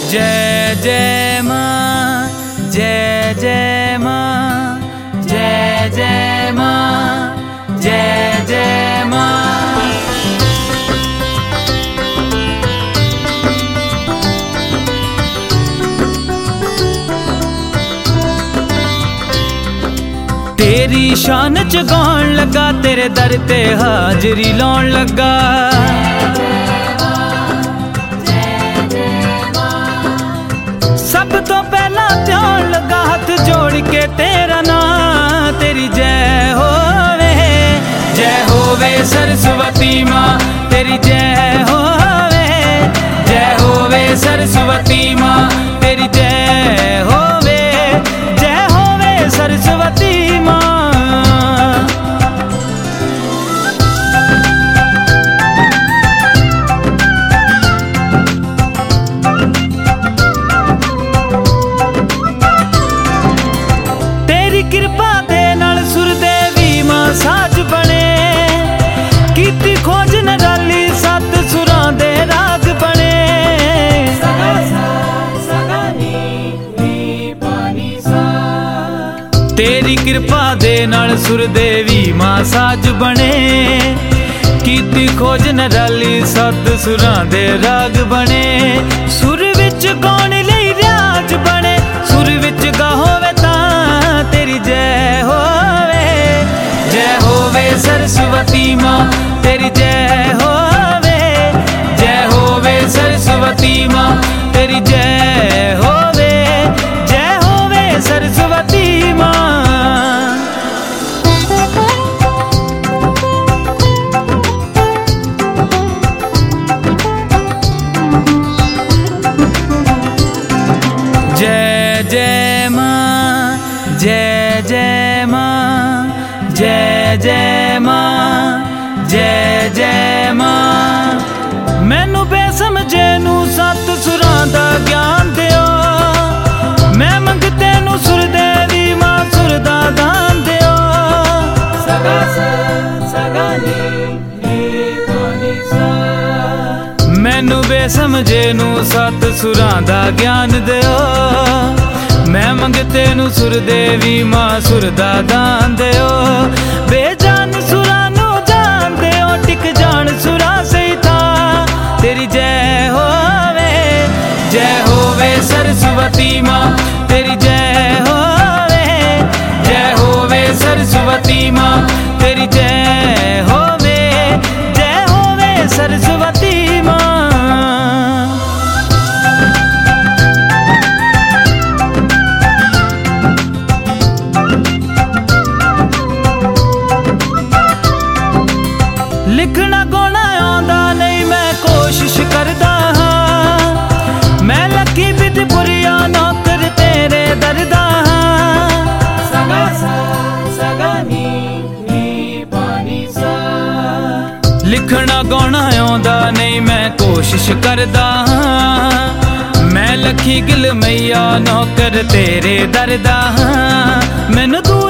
जय जय माँ, जय जय माँ, जय जय माँ, जय जय माँ। तेरी शान च गाउण लगा, तेरे दर ते हाजरी लाउण लगा। सब तो पहला ध्यान लगा, हाथ जोड़ के तेरा नाम। तेरी जय होवे सरस्वती माँ, तेरी जय होवे सरस्वती माँ, तेरी जय होवे सरस्वती माँ। कृपा दे नाल सुरदेवी माँ साज बने, कीती खोज न डाली सत सुरां दे राग बने। तेरी कृपा दे नाल सुरदेवी माँ साज बने, कीती खोज न डाली सत सुरां दे राग बने। सुर विच गाउण लई रियाज बने, सुर विच गा होवे तां तेरी जय होवे सरस्वती माँ, तेरी जय होवे सरस्वती माँ, तेरी जय होवे सरस्वती माँ। जय जय माँ, जय जय माँ, जय जय माँ, जय जय माँ। मैनू बेसमझे नू सत सुरां दा ज्ञान दिओ, मैं मंगते नू सुरदेवी माँ सुर दा दान दिओ। मैनू बेसमझे नू सत सुरां दा ज्ञान दिओ, मैं मंगते नू सुरदेवी माँ सुर दा दान दिओ। बेजान सुरां नू जान दिओ, टिक जान सुरां सही था। तेरी जय होवे सरस्वती माँ, तेरी जय होवे सरस्वती माँ, तेरी जय होवे सरस्वती माँ। लिखना गाना आंदा नहीं, मैं कोशिश करदा हां। मैं लकी विधपुरिया नौकर तेरे दरदा हां। लिखना गाना आंदा नहीं, मैं कोशिश करदा हां। मैं लखी गिल मैया नौकर तेरे दरदा हां। मैनू